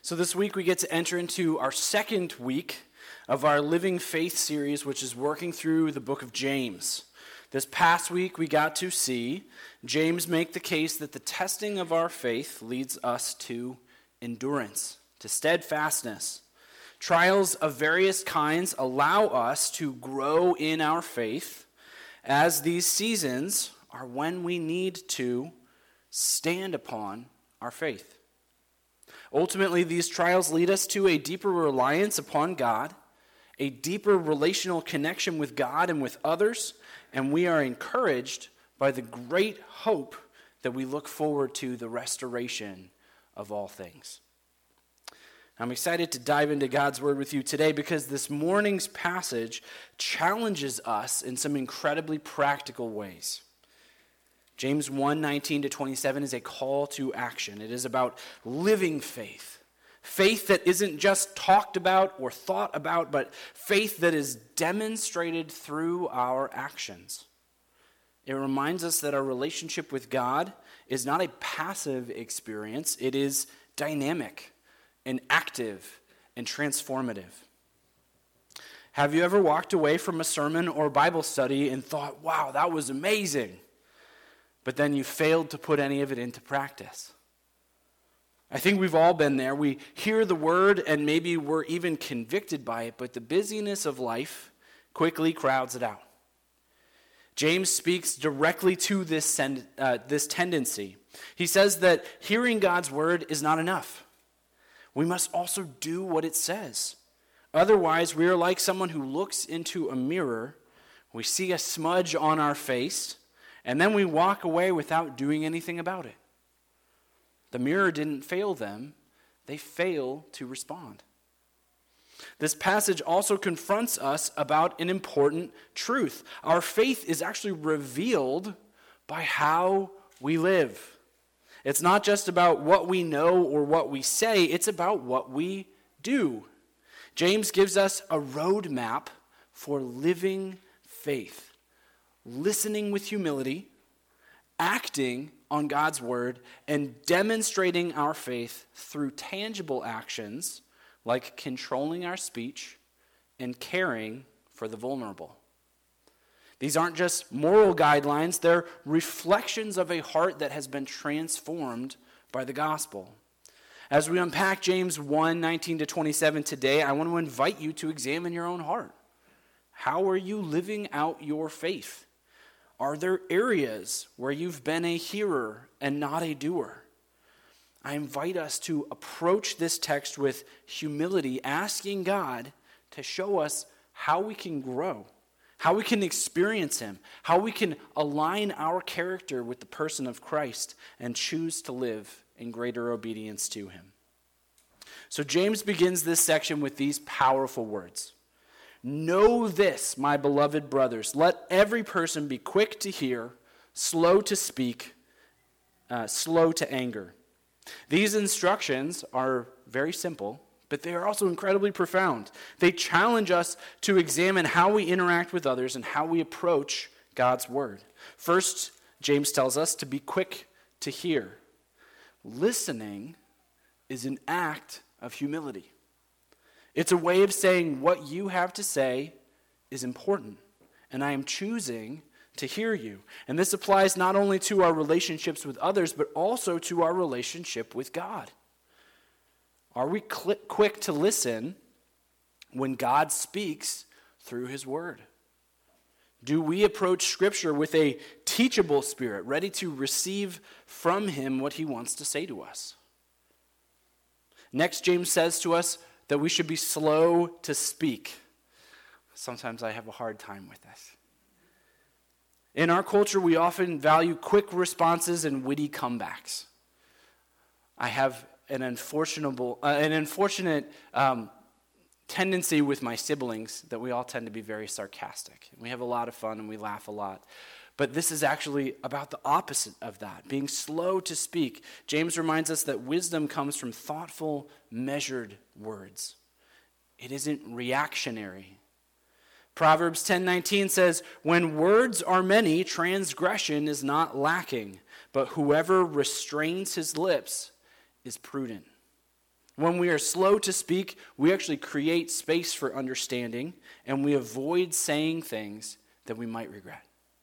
So this week we get to enter into our second week of our Living Faith series, which is working through the book of James. This past week we got to see James make the case that the testing of our faith leads us to endurance, to steadfastness. Trials of various kinds allow us to grow in our faith, as these seasons are when we need to stand upon our faith. Ultimately, these trials lead us to a deeper reliance upon God, a deeper relational connection with God and with others, and we are encouraged by the great hope that we look forward to the restoration of all things. I'm excited to dive into God's Word with you today because this morning's passage challenges us in some incredibly practical ways. James 1:19-27 is a call to action. It is about living faith. Faith that isn't just talked about or thought about, but faith that is demonstrated through our actions. It reminds us that our relationship with God is not a passive experience. It is dynamic and active and transformative. Have you ever walked away from a sermon or Bible study and thought, wow, that was amazing, but then you failed to put any of it into practice? I think we've all been there. We hear the word and maybe we're even convicted by it, but the busyness of life quickly crowds it out. James speaks directly to this tendency. He says that hearing God's word is not enough. We must also do what it says. Otherwise, we are like someone who looks into a mirror, we see a smudge on our face, and then we walk away without doing anything about it. The mirror didn't fail them. They fail to respond. This passage also confronts us about an important truth. Our faith is actually revealed by how we live. It's not just about what we know or what we say, it's about what we do. James gives us a roadmap for living faith, listening with humility, acting on God's word, and demonstrating our faith through tangible actions like controlling our speech and caring for the vulnerable. These aren't just moral guidelines, they're reflections of a heart that has been transformed by the gospel. As we unpack James 1:19-27 today, I want to invite you to examine your own heart. How are you living out your faith? Are there areas where you've been a hearer and not a doer? I invite us to approach this text with humility, asking God to show us how we can grow, how we can experience him, how we can align our character with the person of Christ and choose to live in greater obedience to him. So James begins this section with these powerful words. Know this, my beloved brothers, let every person be quick to hear, slow to speak, slow to anger. These instructions are very simple, but they are also incredibly profound. They challenge us to examine how we interact with others and how we approach God's word. First, James tells us to be quick to hear. Listening is an act of humility. It's a way of saying what you have to say is important, and I am choosing to hear you. And this applies not only to our relationships with others, but also to our relationship with God. Are we quick to listen when God speaks through his word? Do we approach Scripture with a teachable spirit, ready to receive from him what he wants to say to us? Next, James says to us that we should be slow to speak. Sometimes I have a hard time with this. In our culture, we often value quick responses and witty comebacks. I have an unfortunate tendency with my siblings that we all tend to be very sarcastic. We have a lot of fun and we laugh a lot. But this is actually about the opposite of that, being slow to speak. James reminds us that wisdom comes from thoughtful, measured words. It isn't reactionary. Proverbs 10:19 says, when words are many, transgression is not lacking, but whoever restrains his lips is prudent. When we are slow to speak, we actually create space for understanding, and we avoid saying things that we might regret.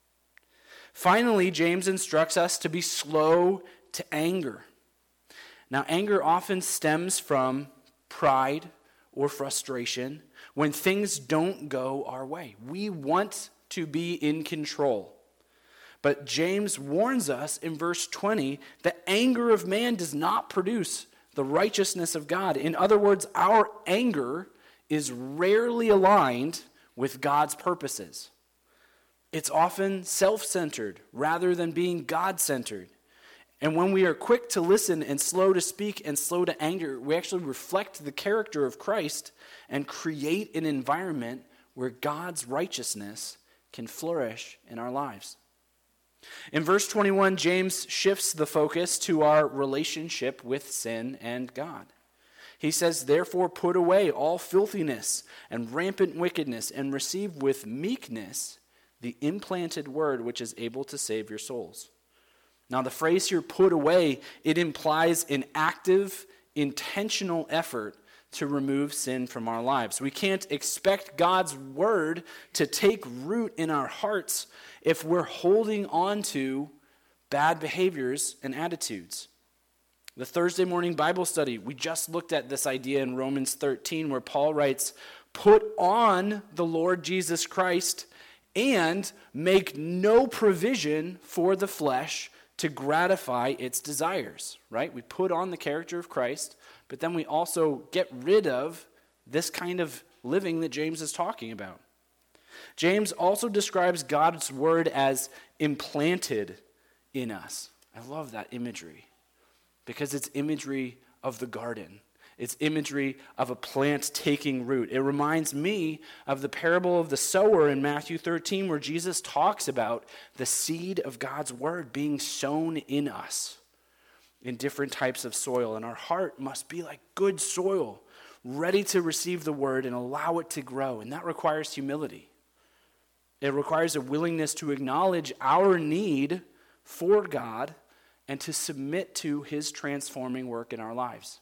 Finally, James instructs us to be slow to anger. Now, anger often stems from pride or frustration when things don't go our way. We want to be in control. But James warns us in verse 20 that anger of man does not produce the righteousness of God. In other words, our anger is rarely aligned with God's purposes. It's often self-centered rather than being God-centered. And when we are quick to listen and slow to speak and slow to anger, we actually reflect the character of Christ and create an environment where God's righteousness can flourish in our lives. In verse 21, James shifts the focus to our relationship with sin and God. He says, "Therefore put away all filthiness and rampant wickedness, and receive with meekness the implanted word which is able to save your souls." Now the phrase here, put away, it implies an active, intentional effort to remove sin from our lives. We can't expect God's word to take root in our hearts if we're holding on to bad behaviors and attitudes. The Thursday morning Bible study, we just looked at this idea in Romans 13 where Paul writes, "Put on the Lord Jesus Christ and make no provision for the flesh to gratify its desires," right? We put on the character of Christ, but then we also get rid of this kind of living that James is talking about. James also describes God's word as implanted in us. I love that imagery because it's imagery of the garden. It's imagery of a plant taking root. It reminds me of the parable of the sower in Matthew 13 where Jesus talks about the seed of God's word being sown in us in different types of soil. And our heart must be like good soil, ready to receive the word and allow it to grow. And that requires humility. It requires a willingness to acknowledge our need for God and to submit to his transforming work in our lives.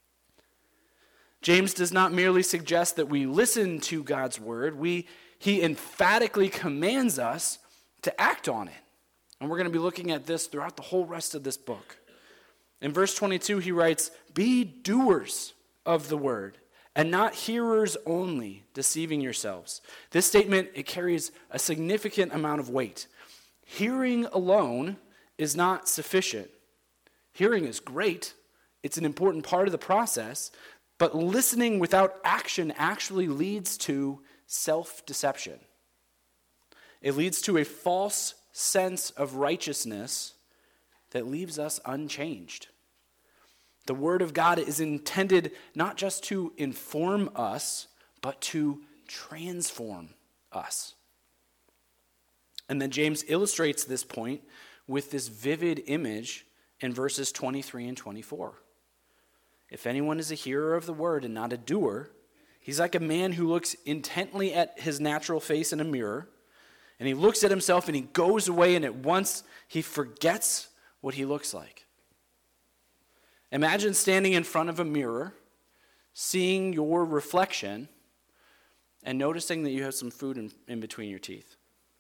James does not merely suggest that we listen to God's word. He emphatically commands us to act on it. And we're going to be looking at this throughout the whole rest of this book. In verse 22, he writes, "Be doers of the word, and not hearers only, deceiving yourselves." This statement, it carries a significant amount of weight. Hearing alone is not sufficient. Hearing is great. It's an important part of the process. But listening without action actually leads to self-deception. It leads to a false sense of righteousness that leaves us unchanged. The Word of God is intended not just to inform us, but to transform us. And then James illustrates this point with this vivid image in verses 23 and 24. "If anyone is a hearer of the word and not a doer, he's like a man who looks intently at his natural face in a mirror, and he looks at himself and he goes away, and at once he forgets what he looks like." Imagine standing in front of a mirror, seeing your reflection, and noticing that you have some food in between your teeth.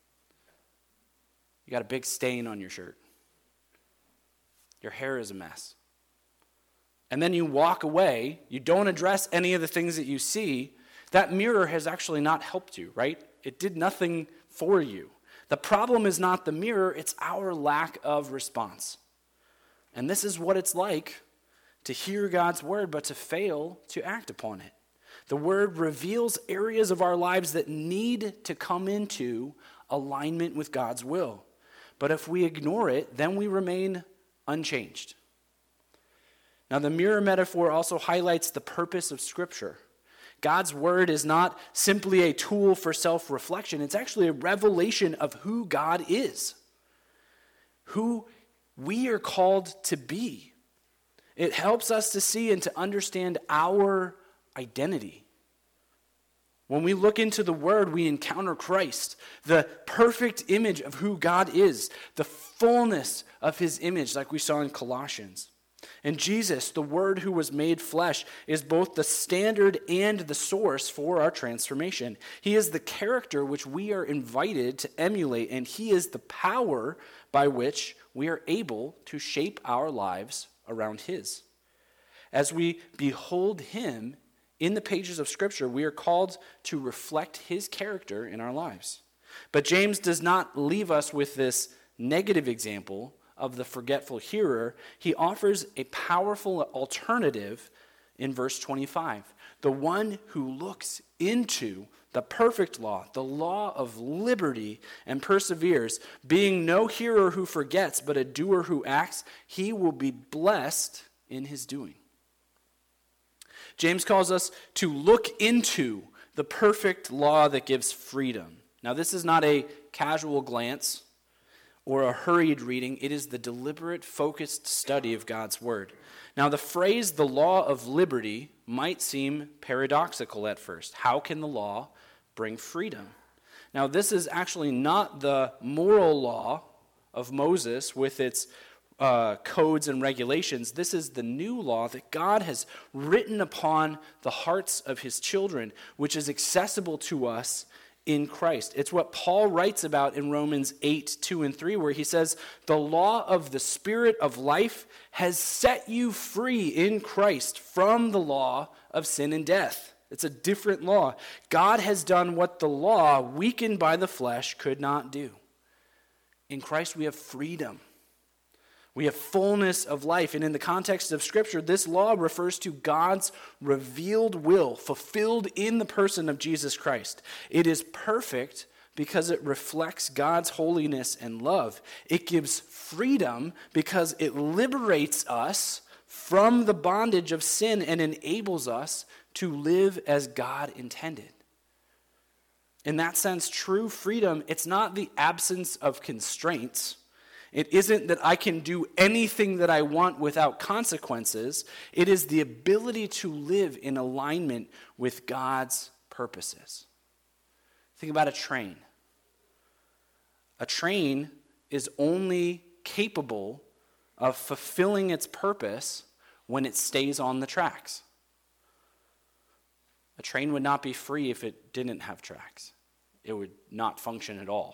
You got a big stain on your shirt. Your hair is a mess. And then you walk away, you don't address any of the things that you see, that mirror has actually not helped you, right? It did nothing for you. The problem is not the mirror, it's our lack of response. And this is what it's like to hear God's word, but to fail to act upon it. The word reveals areas of our lives that need to come into alignment with God's will. But if we ignore it, then we remain unchanged. Now, the mirror metaphor also highlights the purpose of Scripture. God's word is not simply a tool for self-reflection. It's actually a revelation of who God is, who we are called to be. It helps us to see and to understand our identity. When we look into the word, we encounter Christ, the perfect image of who God is, the fullness of his image, like we saw in Colossians. And Jesus, the Word who was made flesh, is both the standard and the source for our transformation. He is the character which we are invited to emulate, and he is the power by which we are able to shape our lives around his. As we behold him in the pages of Scripture, we are called to reflect his character in our lives. But James does not leave us with this negative example of the forgetful hearer. He offers a powerful alternative in verse 25. The one who looks into the perfect law, the law of liberty, and perseveres, being no hearer who forgets, but a doer who acts, he will be blessed in his doing. James calls us to look into the perfect law that gives freedom. Now, this is not a casual glance or a hurried reading. It is the deliberate, focused study of God's word. Now, the phrase, the law of liberty, might seem paradoxical at first. How can the law bring freedom? Now, this is actually not the moral law of Moses with its codes and regulations. This is the new law that God has written upon the hearts of his children, which is accessible to us in Christ. It's what Paul writes about in Romans 8:2-3, where he says, the law of the Spirit of life has set you free in Christ from the law of sin and death. It's a different law. God has done what the law, weakened by the flesh, could not do. In Christ we have freedom. We have fullness of life. And in the context of Scripture, this law refers to God's revealed will, fulfilled in the person of Jesus Christ. It is perfect because it reflects God's holiness and love. It gives freedom because it liberates us from the bondage of sin and enables us to live as God intended. In that sense, true freedom, it's not the absence of constraints. It isn't that I can do anything that I want without consequences. It is the ability to live in alignment with God's purposes. Think about a train. A train is only capable of fulfilling its purpose when it stays on the tracks. A train would not be free if it didn't have tracks. It would not function at all.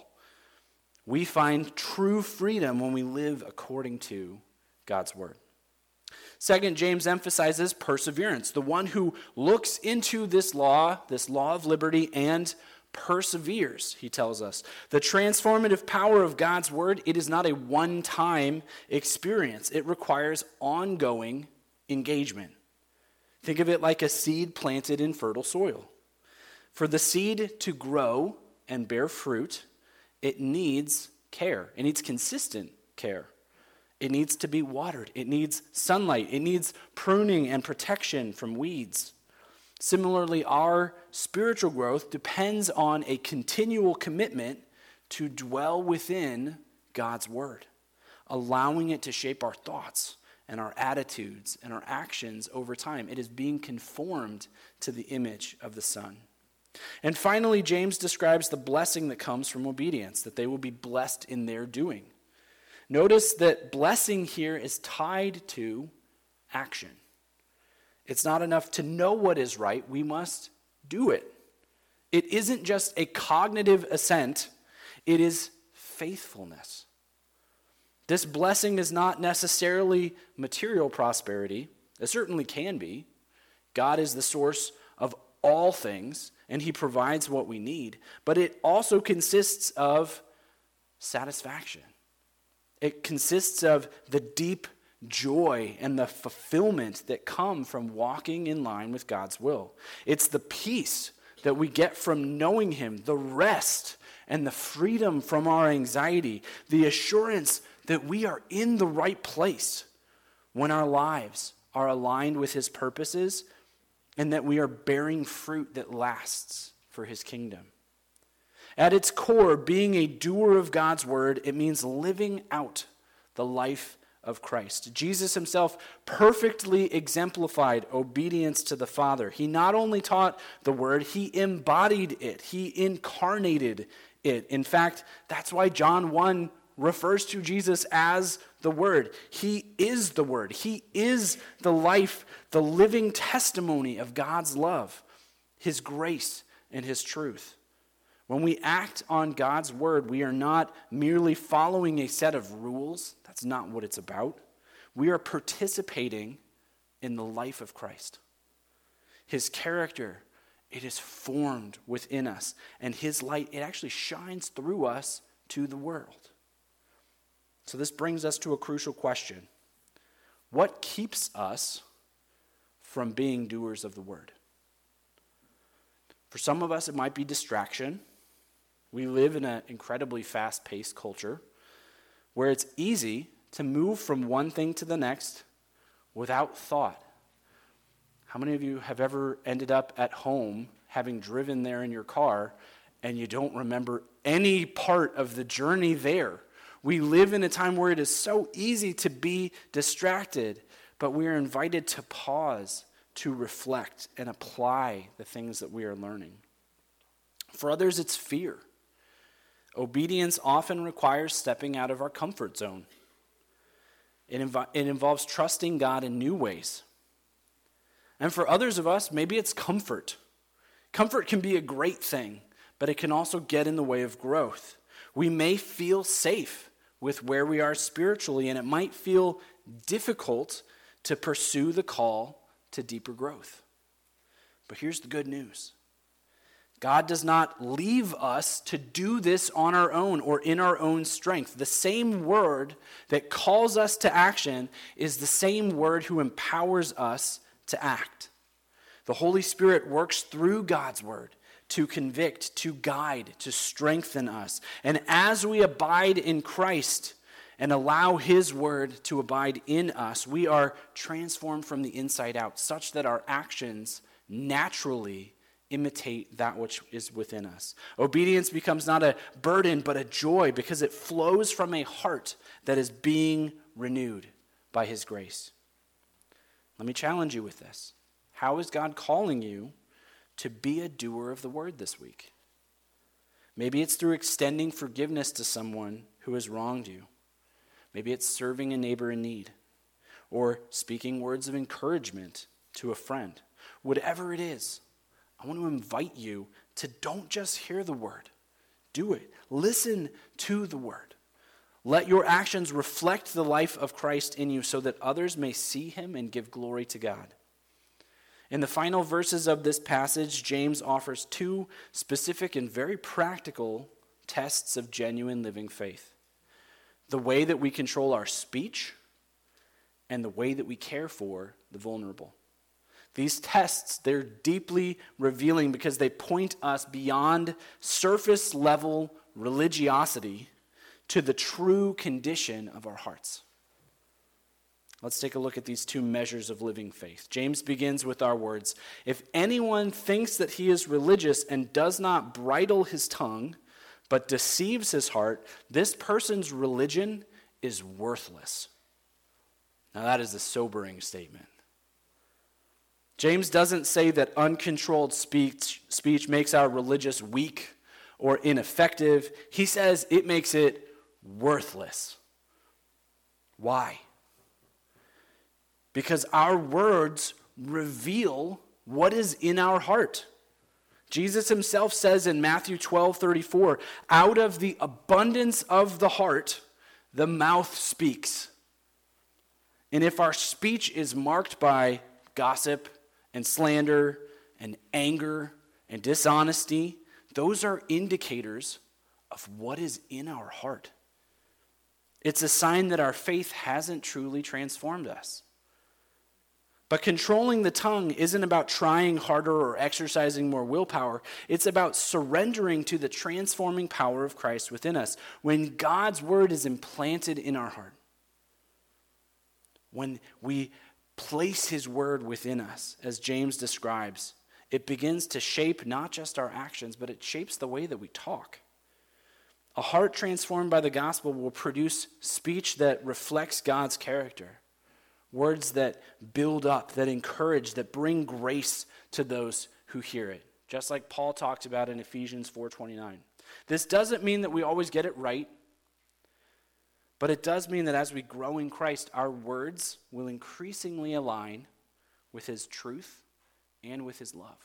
We find true freedom when we live according to God's word. Second, James emphasizes perseverance. The one who looks into this law of liberty, and perseveres, he tells us. The transformative power of God's word, it is not a one-time experience. It requires ongoing engagement. Think of it like a seed planted in fertile soil. For the seed to grow and bear fruit, it needs care. It needs consistent care. It needs to be watered. It needs sunlight. It needs pruning and protection from weeds. Similarly, our spiritual growth depends on a continual commitment to dwell within God's word, allowing it to shape our thoughts and our attitudes and our actions over time. It is being conformed to the image of the Son. And finally, James describes the blessing that comes from obedience, that they will be blessed in their doing. Notice that blessing here is tied to action. It's not enough to know what is right, we must do it. It isn't just a cognitive assent, it is faithfulness. This blessing is not necessarily material prosperity. It certainly can be. God is the source of all things, and he provides what we need. But it also consists of satisfaction. It consists of the deep joy and the fulfillment that come from walking in line with God's will. It's the peace that we get from knowing him, the rest and the freedom from our anxiety, the assurance that we are in the right place when our lives are aligned with his purposes, and that we are bearing fruit that lasts for his kingdom. At its core, being a doer of God's word, it means living out the life of Christ. Jesus himself perfectly exemplified obedience to the Father. He not only taught the word, he embodied it. He incarnated it. In fact, that's why John 1 refers to Jesus as the the Word. He is the Word. He is the life, the living testimony of God's love, His grace, and His truth. When we act on God's Word, we are not merely following a set of rules. That's not what it's about. We are participating in the life of Christ. His character, it is formed within us, and His light, it actually shines through us to the world. So this brings us to a crucial question. What keeps us from being doers of the Word? For some of us, it might be distraction. We live in an incredibly fast-paced culture where it's easy to move from one thing to the next without thought. How many of you have ever ended up at home having driven there in your car and you don't remember any part of the journey there? We live in a time where it is so easy to be distracted, but we are invited to pause, to reflect, and apply the things that we are learning. For others, it's fear. Obedience often requires stepping out of our comfort zone. It involves trusting God in new ways. And for others of us, maybe it's comfort. Comfort can be a great thing, but it can also get in the way of growth. We may feel safe with where we are spiritually, and it might feel difficult to pursue the call to deeper growth. But here's the good news. God does not leave us to do this on our own or in our own strength. The same Word that calls us to action is the same Word who empowers us to act. The Holy Spirit works through God's Word to convict, to guide, to strengthen us. And as we abide in Christ and allow His Word to abide in us, we are transformed from the inside out, such that our actions naturally imitate that which is within us. Obedience becomes not a burden, but a joy, because it flows from a heart that is being renewed by His grace. Let me challenge you with this. How is God calling you to be a doer of the Word this week? Maybe it's through extending forgiveness to someone who has wronged you. Maybe it's serving a neighbor in need, or speaking words of encouragement to a friend. Whatever it is, I want to invite you to don't just hear the Word. Do it. Listen to the Word. Let your actions reflect the life of Christ in you so that others may see Him and give glory to God. In the final verses of this passage, James offers two specific and very practical tests of genuine living faith. The way that we control our speech and the way that we care for the vulnerable. These tests, they're deeply revealing because they point us beyond surface level religiosity to the true condition of our hearts. Let's take a look at these two measures of living faith. James begins with our words, "If anyone thinks that he is religious and does not bridle his tongue, but deceives his heart, this person's religion is worthless." Now that is a sobering statement. James doesn't say that uncontrolled speech makes our religious weak or ineffective. He says it makes it worthless. Why? Because our words reveal what is in our heart. Jesus himself says in Matthew 12:34, "Out of the abundance of the heart, the mouth speaks." And if our speech is marked by gossip and slander and anger and dishonesty, those are indicators of what is in our heart. It's a sign that our faith hasn't truly transformed us. But controlling the tongue isn't about trying harder or exercising more willpower. It's about surrendering to the transforming power of Christ within us. When God's word is implanted in our heart, when we place his word within us, as James describes, it begins to shape not just our actions, but it shapes the way that we talk. A heart transformed by the gospel will produce speech that reflects God's character. Words that build up, that encourage, that bring grace to those who hear it. Just like Paul talked about in Ephesians 4:29. This doesn't mean that we always get it right, But it does mean that as we grow in Christ, our words will increasingly align with his truth and with his love.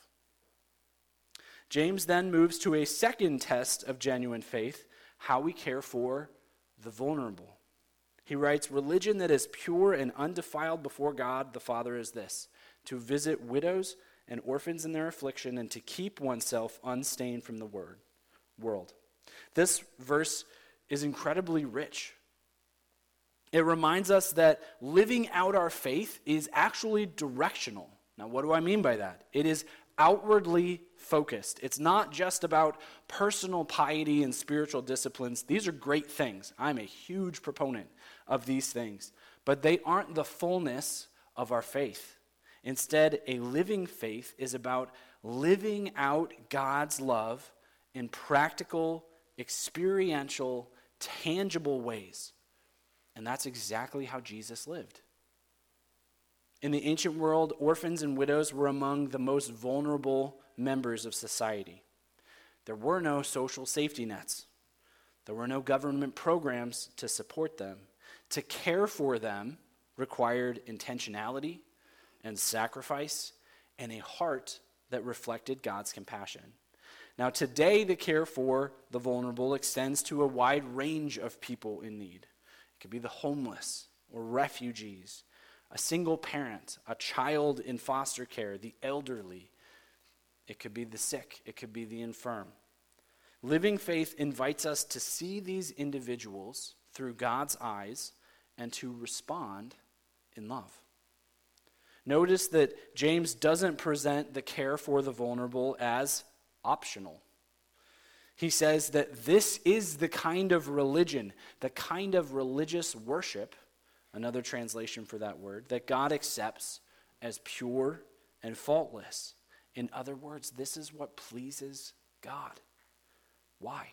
James then moves to a second test of genuine faith, how we care for the vulnerable. He writes, "Religion that is pure and undefiled before God the Father is this, to visit widows and orphans in their affliction and to keep oneself unstained from the world." This verse is incredibly rich. It reminds us that living out our faith is actually directional. Now, what do I mean by that? It is outwardly focused. It's not just about personal piety and spiritual disciplines. These are great things. I'm a huge proponent of these things. But they aren't the fullness of our faith. Instead, a living faith is about living out God's love in practical, experiential, tangible ways. And that's exactly how Jesus lived. In the ancient world, orphans and widows were among the most vulnerable members of society. There were no social safety nets. There were no government programs to support them. To care for them required intentionality and sacrifice and a heart that reflected God's compassion. Now, today, the care for the vulnerable extends to a wide range of people in need. It could be the homeless or refugees, a single parent, a child in foster care, the elderly. It could be the sick. It could be the infirm. Living faith invites us to see these individuals through God's eyes and to respond in love. Notice that James doesn't present the care for the vulnerable as optional. He says that this is the kind of religion, the kind of religious worship, another translation for that word, that God accepts as pure and faultless. In other words, this is what pleases God. Why?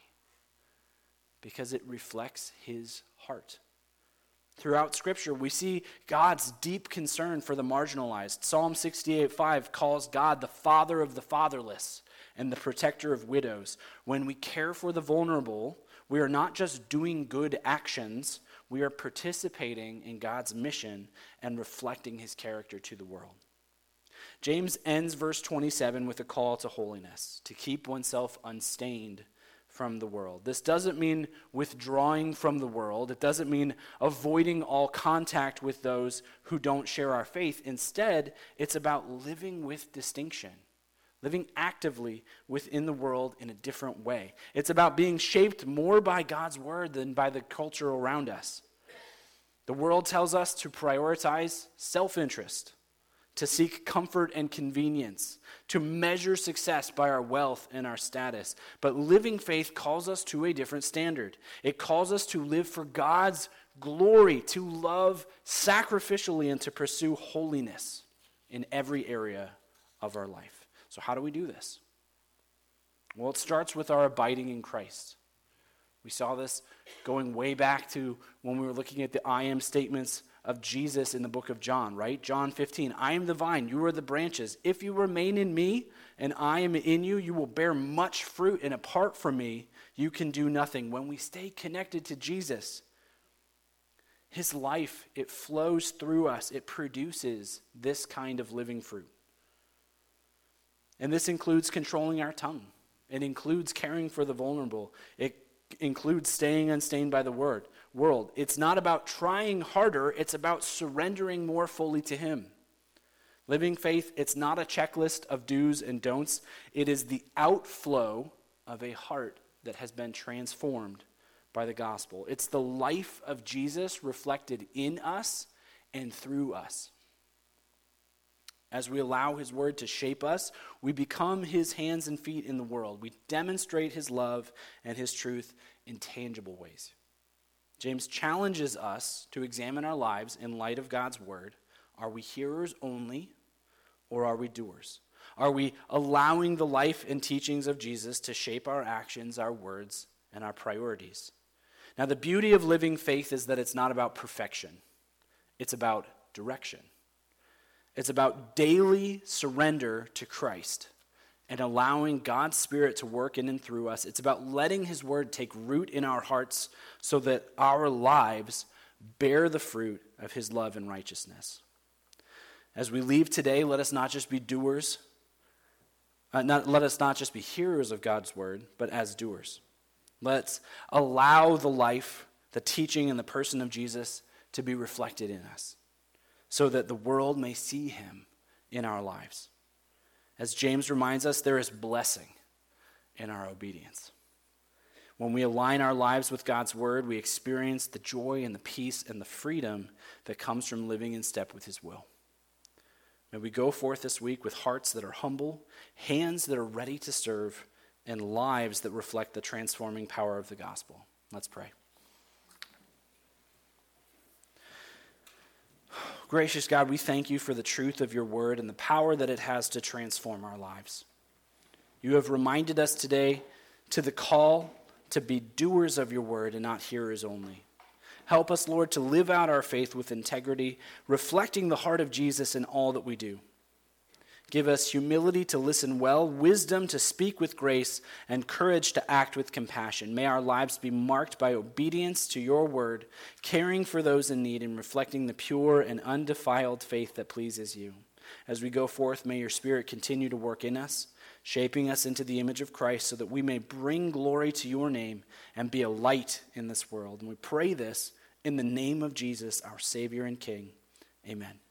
Because it reflects his heart. Throughout Scripture, we see God's deep concern for the marginalized. Psalm 68:5 calls God the father of the fatherless and the protector of widows. When we care for the vulnerable, we are not just doing good actions, we are participating in God's mission and reflecting his character to the world. James ends verse 27 with a call to holiness, to keep oneself unstained from the world. This doesn't mean withdrawing from the world. It doesn't mean avoiding all contact with those who don't share our faith. Instead, it's about living with distinction, living actively within the world in a different way. It's about being shaped more by God's word than by the culture around us. The world tells us to prioritize self-interest, to seek comfort and convenience, to measure success by our wealth and our status. But living faith calls us to a different standard. It calls us to live for God's glory, to love sacrificially, and to pursue holiness in every area of our life. So how do we do this? Well, it starts with our abiding in Christ. We saw this going way back to when we were looking at the I am statements of Jesus in the book of John, right? John 15, I am the vine, you are the branches. If you remain in me and I am in you, you will bear much fruit, and apart from me, you can do nothing. When we stay connected to Jesus, his life, it flows through us. It produces this kind of living fruit. And this includes controlling our tongue. It includes caring for the vulnerable. It includes staying unstained by the world. It's not about trying harder, it's about surrendering more fully to him. Living faith, it's not a checklist of do's and don'ts. It is the outflow of a heart that has been transformed by the gospel. It's the life of Jesus reflected in us and through us. As we allow his word to shape us, we become his hands and feet in the world. We demonstrate his love and his truth in tangible ways. James challenges us to examine our lives in light of God's word. Are we hearers only, or are we doers? Are we allowing the life and teachings of Jesus to shape our actions, our words, and our priorities? Now, the beauty of living faith is that it's not about perfection. It's about direction. It's about daily surrender to Christ. and allowing God's Spirit to work in and through us. It's about letting his word take root in our hearts so that our lives bear the fruit of his love and righteousness. As we leave today, let us not just be doers, let us not just be hearers of God's word, but as doers. Let's allow the life, the teaching, and the person of Jesus to be reflected in us so that the world may see him in our lives. As James reminds us, there is blessing in our obedience. When we align our lives with God's word, we experience the joy and the peace and the freedom that comes from living in step with his will. May we go forth this week with hearts that are humble, hands that are ready to serve, and lives that reflect the transforming power of the gospel. Let's pray. Gracious God, we thank you for the truth of your word and the power that it has to transform our lives. You have reminded us today to the call to be doers of your word and not hearers only. Help us, Lord, to live out our faith with integrity, reflecting the heart of Jesus in all that we do. Give us humility to listen well, wisdom to speak with grace, and courage to act with compassion. May our lives be marked by obedience to your word, caring for those in need, and reflecting the pure and undefiled faith that pleases you. As we go forth, may your Spirit continue to work in us, shaping us into the image of Christ so that we may bring glory to your name and be a light in this world. And we pray this in the name of Jesus, our Savior and King. Amen.